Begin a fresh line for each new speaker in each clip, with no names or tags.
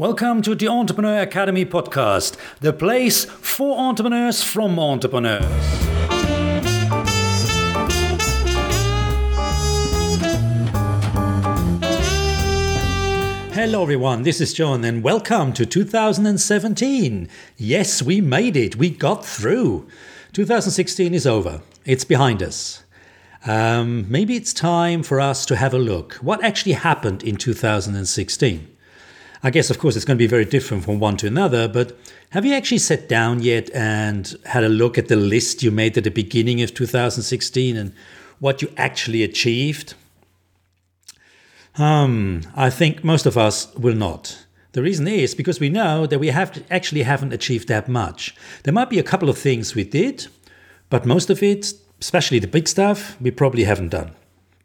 Welcome to the Entrepreneur Academy podcast, the place for entrepreneurs from entrepreneurs. Hello everyone, this is John and welcome to 2017. Yes, we made it. We got through. 2016 is over. It's behind us. Maybe it's time for us to have a look. What actually happened in 2016? I guess, of course, it's going to be very different from one to another, but have you actually sat down yet and had a look at the list you made at the beginning of 2016 and what you actually achieved? I think most of us will not. The reason is because we know that we haven't achieved that much. There might be a couple of things we did, but most of it, especially the big stuff, we probably haven't done.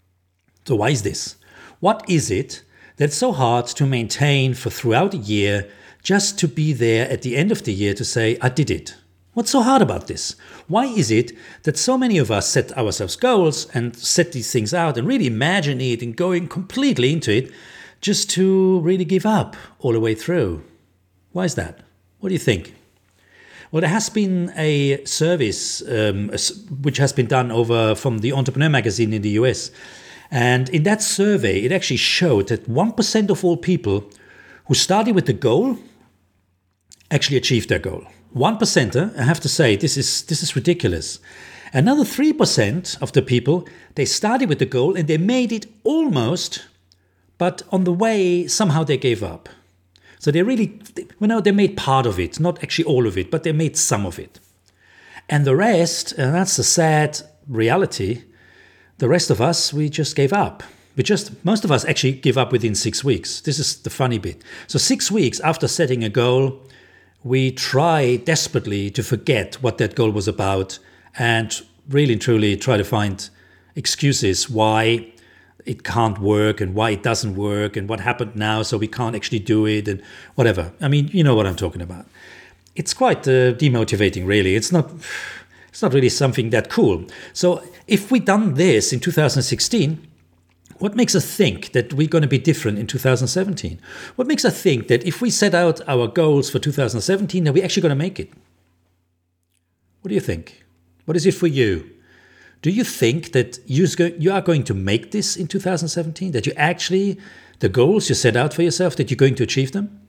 So why is this? What is it that's so hard to maintain for throughout a year just to be there at the end of the year to say, I did it? What's so hard about this? Why is it that so many of us set ourselves goals and set these things out and really imagine it and going completely into it just to really give up all the way through? Why is that? What do you think? Well, there has been a service which has been done over from the Entrepreneur magazine in the US. And in that survey, it actually showed that 1% of all people who started with the goal actually achieved their goal. 1%, I have to say, this is ridiculous. Another 3% of the people, they started with the goal and they made it almost, but on the way, somehow they gave up. So they made part of it, not actually all of it, but they made some of it. And the rest, and that's the sad reality, the rest of us, we just gave up. Most of us actually give up within 6 weeks. This is the funny bit. So 6 weeks after setting a goal, we try desperately to forget what that goal was about and really and truly try to find excuses why it can't work and why it doesn't work and what happened now so we can't actually do it and whatever. I mean, you know what I'm talking about. It's quite demotivating, really. It's not really something that cool. So if we done this in 2016, what makes us think that we're going to be different in 2017? What makes us think that if we set out our goals for 2017, that we're actually going to make it? What do you think? What is it for you? Do you think that you are going to make this in 2017? That the goals you set out for yourself, that you're going to achieve them?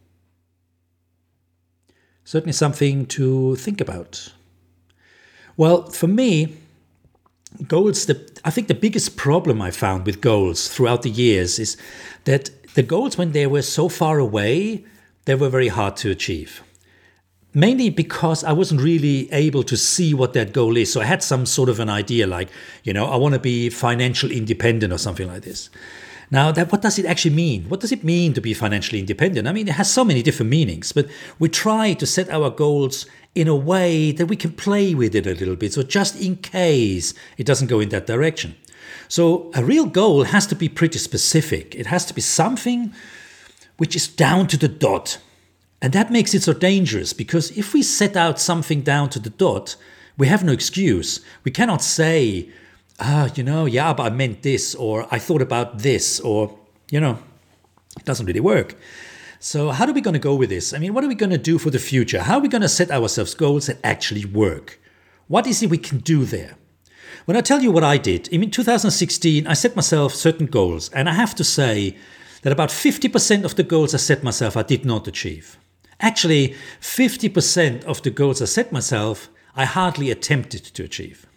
Certainly something to think about. Well, for me, goals, I think the biggest problem I found with goals throughout the years is that the goals, when they were so far away, they were very hard to achieve. Mainly because I wasn't really able to see what that goal is. So I had some sort of an idea like, I want to be financially independent or something like this. Now, what does it actually mean? What does it mean to be financially independent? I mean, it has so many different meanings, but we try to set our goals in a way that we can play with it a little bit. So just in case it doesn't go in that direction. So a real goal has to be pretty specific. It has to be something which is down to the dot. And that makes it so dangerous because if we set out something down to the dot, we have no excuse. We cannot say, but I meant this, or I thought about this, or, it doesn't really work. So how are we going to go with this? I mean, what are we going to do for the future? How are we going to set ourselves goals that actually work? What is it we can do there? When I tell you what I did, in 2016, I set myself certain goals, and I have to say that about 50% of the goals I set myself, I did not achieve. Actually, 50% of the goals I set myself, I hardly attempted to achieve.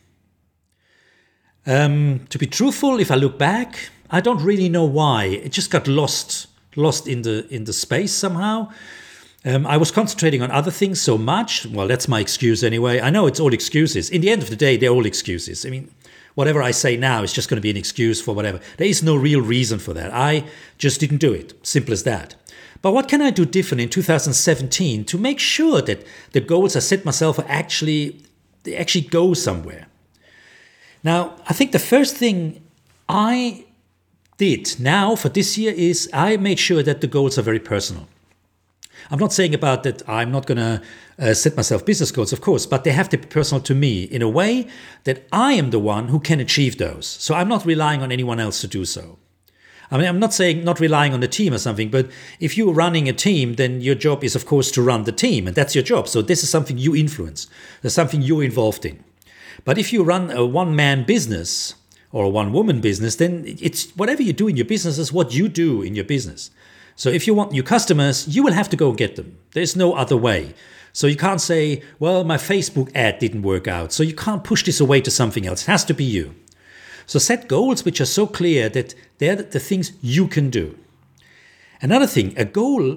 To be truthful, if I look back, I don't really know why. It just got lost in the space somehow. I was concentrating on other things so much. Well, that's my excuse anyway. I know it's all excuses. In the end of the day, they're all excuses. I mean, whatever I say now is just going to be an excuse for whatever. There is no real reason for that. I just didn't do it. Simple as that. But what can I do different in 2017 to make sure that the goals I set myself actually go somewhere? Now, I think the first thing I did now for this year is I made sure that the goals are very personal. I'm not saying about that I'm not going to set myself business goals, of course, but they have to be personal to me in a way that I am the one who can achieve those. So I'm not relying on anyone else to do so. I mean, I'm not saying not relying on the team or something, but if you're running a team, then your job is, of course, to run the team, and that's your job. So this is something you influence. There's something you're involved in. But if you run a one-man business or a one-woman business, then it's whatever you do in your business is what you do in your business. So if you want new customers, you will have to go and get them. There's no other way. So you can't say, well, my Facebook ad didn't work out, so you can't push this away to something else. It has to be you. So set goals which are so clear that they're the things you can do. Another thing, a goal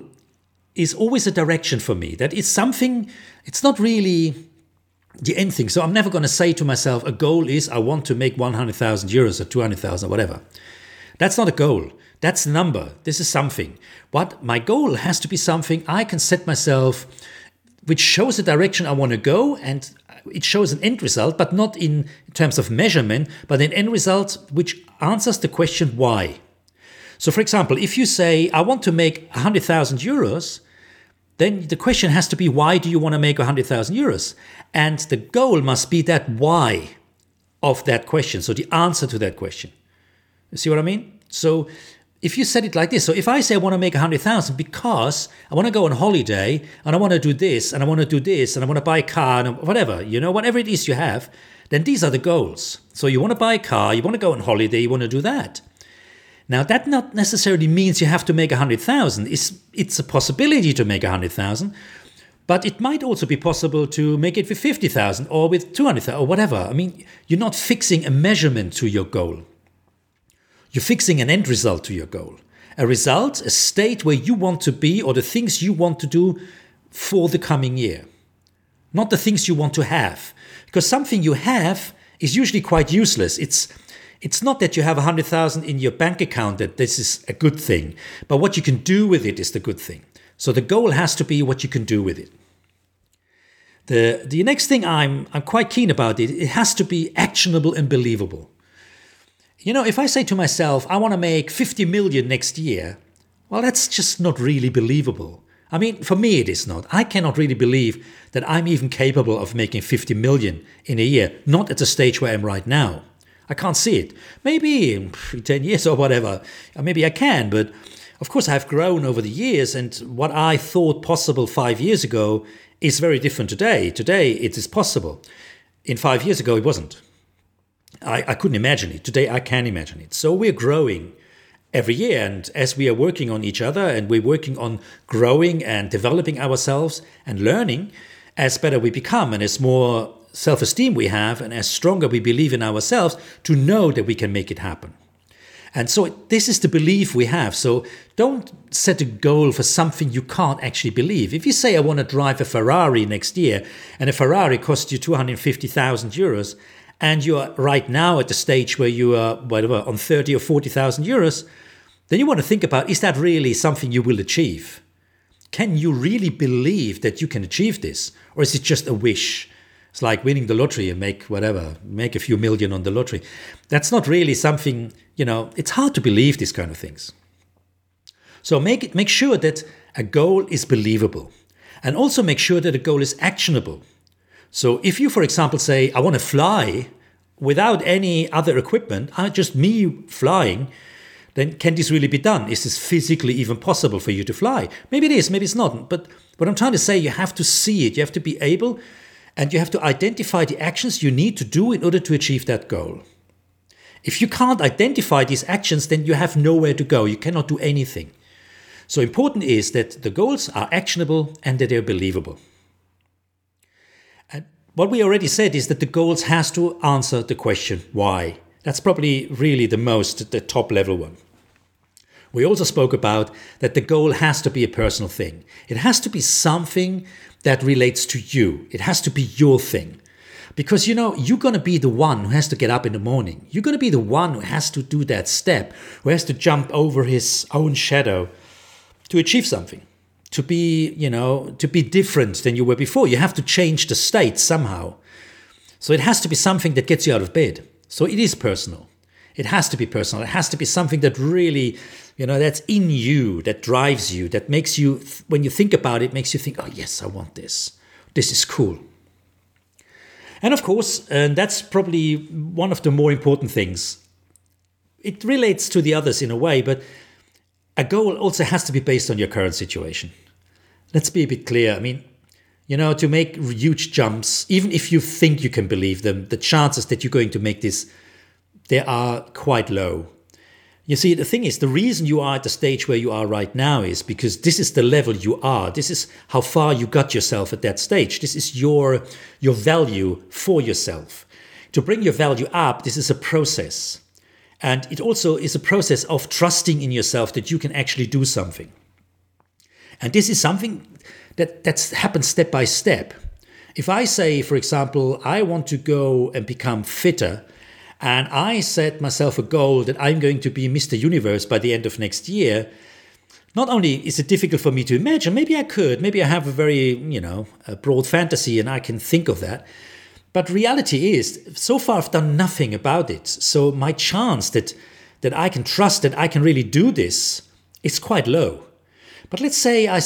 is always a direction for me. That is something, it's not really the end thing. So I'm never going to say to myself, a goal is I want to make 100,000 euros or 200,000 or whatever. That's not a goal. That's the number. This is something. But my goal has to be something I can set myself, which shows the direction I want to go, and it shows an end result, but not in terms of measurement, but an end result which answers the question why. So for example, if you say, I want to make 100,000 euros, then the question has to be, why do you want to make 100,000 euros? And the goal must be that why of that question. So the answer to that question. You see what I mean? So if you set it like this, so if I say I want to make 100,000 because I want to go on holiday and I want to do this and I want to do this and I want to buy a car and whatever, whatever it is you have, then these are the goals. So you want to buy a car, you want to go on holiday, you want to do that. Now that not necessarily means you have to make 100,000. It's a possibility to make 100,000, but it might also be possible to make it with 50,000 or with 200,000 or whatever. I mean, you're not fixing a measurement to your goal. You're fixing an end result to your goal. A result, a state where you want to be or the things you want to do for the coming year. Not the things you want to have. Because something you have is usually quite useless. It's not that you have 100,000 in your bank account that this is a good thing. But what you can do with it is the good thing. So the goal has to be what you can do with it. The next thing I'm quite keen about it has to be actionable and believable. If I say to myself, I want to make 50 million next year, well, that's just not really believable. I mean, for me, it is not. I cannot really believe that I'm even capable of making 50 million in a year, not at the stage where I am right now. I can't see it. Maybe in 10 years or whatever, maybe I can, but of course I've grown over the years, and what I thought possible 5 years ago is very different today. Today, it is possible. In 5 years ago, it wasn't. I couldn't imagine it. Today I can imagine it. So we're growing every year. And as we are working on each other and we're working on growing and developing ourselves and learning, as better we become and as more self-esteem we have and as stronger we believe in ourselves to know that we can make it happen. And so this is the belief we have. So don't set a goal for something you can't actually believe. If you say, I want to drive a Ferrari next year and a Ferrari costs you 250,000 euros, and you are right now at the stage where you are on 30 or 40,000 euros, then you want to think about, is that really something you will achieve? Can you really believe that you can achieve this? Or is it just a wish? It's like winning the lottery and make a few million on the lottery. That's not really something, it's hard to believe these kind of things. So make sure that a goal is believable. And also make sure that a goal is actionable. So if you, for example, say, I want to fly without any other equipment, just me flying, then can this really be done? Is this physically even possible for you to fly? Maybe it is, maybe it's not. But what I'm trying to say, you have to see it. You have to be able, and you have to identify the actions you need to do in order to achieve that goal. If you can't identify these actions, then you have nowhere to go. You cannot do anything. So important is that the goals are actionable and that they're believable. What we already said is that the goals has to answer the question, why? That's probably really the top level one. We also spoke about that the goal has to be a personal thing. It has to be something that relates to you. It has to be your thing. Because, you're going to be the one who has to get up in the morning. You're going to be the one who has to do that step, who has to jump over his own shadow to achieve something. To be different than you were before. You have to change the state somehow. So it has to be something that gets you out of bed. So it is personal. It has to be personal. It has to be something that really, that's in you, that drives you, that makes you, when you think about it, makes you think, oh yes, I want this. This is cool. And of course, and that's probably one of the more important things, it relates to the others in a way, but a goal also has to be based on your current situation. Let's be a bit clear. I mean, to make huge jumps, even if you think you can believe them, the chances that you're going to make this, they are quite low. You see, the thing is, the reason you are at the stage where you are right now is because this is the level you are. This is how far you got yourself at that stage. This is your value for yourself. To bring your value up, this is a process. And it also is a process of trusting in yourself that you can actually do something. And this is something that's happened step by step. If I say, for example, I want to go and become fitter, and I set myself a goal that I'm going to be Mr. Universe by the end of next year, not only is it difficult for me to imagine, maybe I could, maybe I have a very, a broad fantasy and I can think of that. But reality is, so far I've done nothing about it. So my chance that I can trust that I can really do this is quite low. But let's say I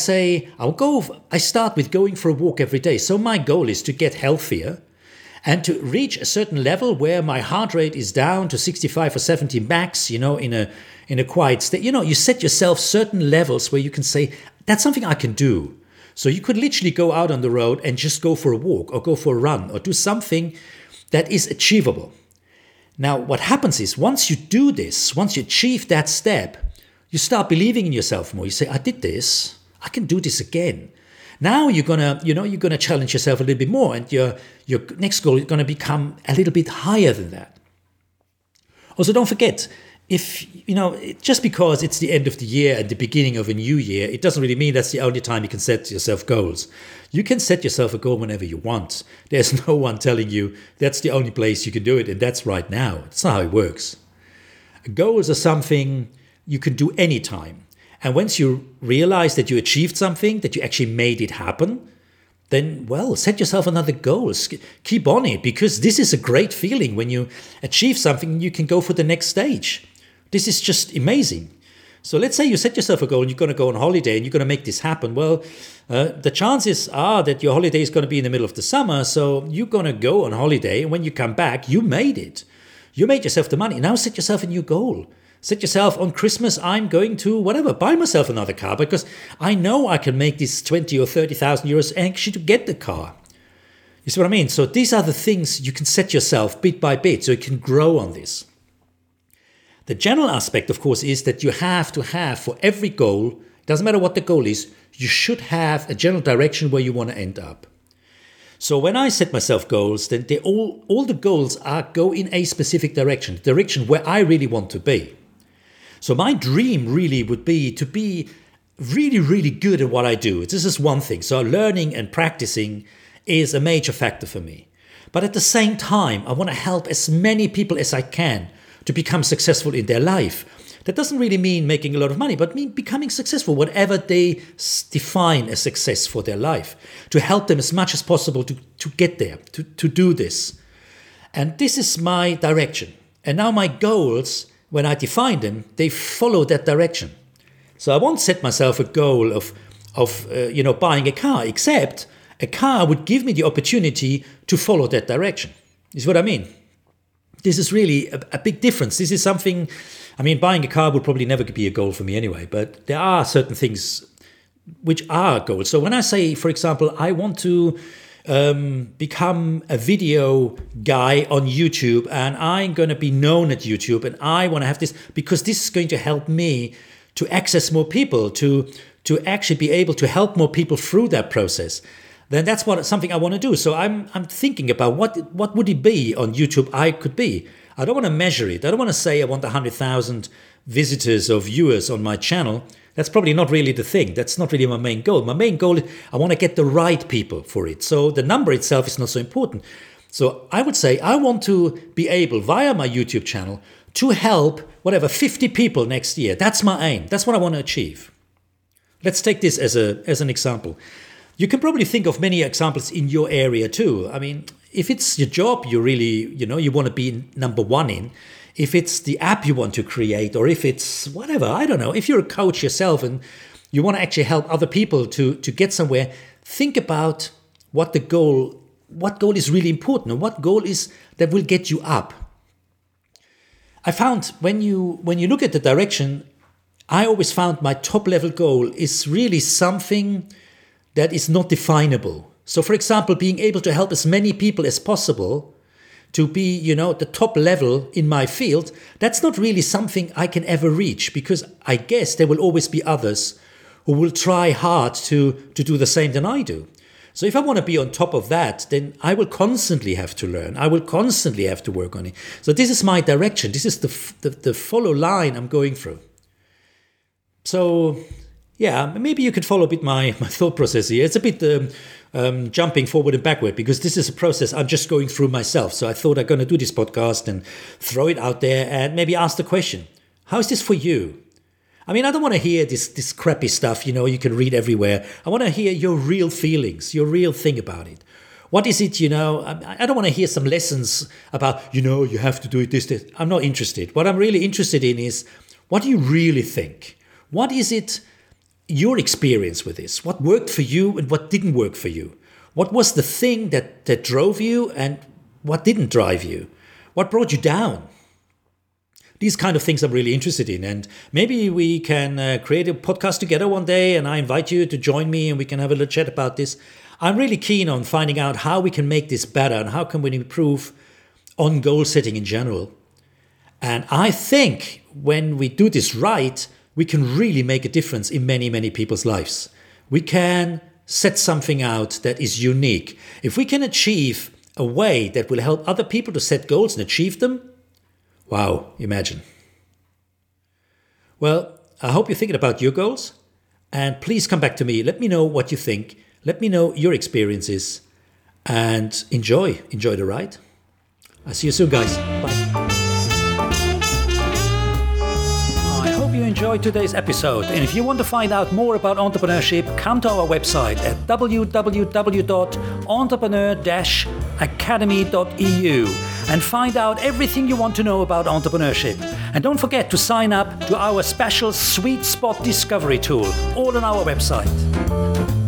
start with going for a walk every day. So my goal is to get healthier and to reach a certain level where my heart rate is down to 65 or 70 max, in a quiet state. You set yourself certain levels where you can say, that's something I can do. So you could literally go out on the road and just go for a walk or go for a run or do something that is achievable. Now, what happens is once you do this, once you achieve that step, you start believing in yourself more. You say, I did this. I can do this again. Now you're gonna challenge yourself a little bit more, and your next goal is gonna become a little bit higher than that. Also, don't forget, if just because it's the end of the year and the beginning of a new year, it doesn't really mean that's the only time you can set yourself goals. You can set yourself a goal whenever you want. There's no one telling you that's the only place you can do it, and that's right now. That's not how it works. Goals are something you can do anytime. And once you realize that you achieved something, that you actually made it happen, then, set yourself another goal. Keep on it, because this is a great feeling when you achieve something, you can go for the next stage. This is just amazing. So let's say you set yourself a goal and you're going to go on holiday and you're going to make this happen. The chances are that your holiday is going to be in the middle of the summer. So you're going to go on holiday, and when you come back, you made it. You made yourself the money. Now set yourself a new goal. Set yourself, on Christmas, I'm going to, buy myself another car because I know I can make this 20 or 30,000 euros actually to get the car. You see what I mean? So these are the things you can set yourself bit by bit so you can grow on this. The general aspect, of course, is that you have to have for every goal, doesn't matter what the goal is, you should have a general direction where you want to end up. So when I set myself goals, then all the goals go in a specific direction where I really want to be. So my dream really would be to be really, really good at what I do. This is one thing. So learning and practicing is a major factor for me. But at the same time, I want to help as many people as I can to become successful in their life. That doesn't really mean making a lot of money, but mean becoming successful, whatever they define as success for their life. To help them as much as possible to get there, to do this. And this is my direction. And now my goals, when I define them, they follow that direction. So I won't set myself a goal of buying a car, except a car would give me the opportunity to follow that direction. Is what I mean. This is really a big difference. This is something, buying a car would probably never be a goal for me anyway, but there are certain things which are goals. So when I say, for example, I want to become a video guy on YouTube, and I'm going to be known at YouTube, and I want to have this because this is going to help me to access more people, to actually be able to help more people through that process, then that's something I want to do. So I'm thinking about what would it be on YouTube I could be. I don't want to measure it. I don't want to say I want 100,000 visitors or viewers on my channel. That's probably not really the thing. That's not really my main goal. My main goal is I want to get the right people for it. So the number itself is not so important. So I would say I want to be able, via my YouTube channel, to help 50 people next year. That's my aim. That's what I want to achieve. Let's take this as an example. You can probably think of many examples in your area too. If it's your job you really, you want to be number one in, if it's the app you want to create, or if it's whatever, I don't know. If you're a coach yourself and you want to actually help other people to get somewhere, think about what goal is really important and what goal is that will get you up. I found when you look at the direction, I always found my top level goal is really something that is not definable. So for example, being able to help as many people as possible to be, the top level in my field, that's not really something I can ever reach, because I guess there will always be others who will try hard to do the same than I do. So if I want to be on top of that, then I will constantly have to learn. I will constantly have to work on it. So this is my direction. This is the follow line I'm going through. So yeah, maybe you could follow a bit my thought process here. It's a bit jumping forward and backward, because this is a process I'm just going through myself. So I thought I'm going to do this podcast and throw it out there and maybe ask the question, how is this for you? I mean, I don't want to hear this crappy stuff, you can read everywhere. I want to hear your real feelings, your real thing about it. What is it, I don't want to hear some lessons about, you have to do it this. I'm not interested. What I'm really interested in is, what do you really think? What is it, your experience with this? What worked for you and what didn't work for you? What was the thing that drove you and what didn't drive you? What brought you down? These kind of things I'm really interested in. And maybe we can create a podcast together one day, and I invite you to join me and we can have a little chat about this. I'm really keen on finding out how we can make this better and how can we improve on goal setting in general. And I think when we do this right, we can really make a difference in many, many people's lives. We can set something out that is unique. If we can achieve a way that will help other people to set goals and achieve them, wow, imagine. Well, I hope you're thinking about your goals, and please come back to me. Let me know what you think. Let me know your experiences, and enjoy the ride. I'll see you soon, guys. Bye. You enjoyed today's episode, and if you want to find out more about entrepreneurship, come to our website at www.entrepreneur-academy.eu and find out everything you want to know about entrepreneurship. And don't forget to sign up to our special Sweet Spot Discovery tool, all on our website.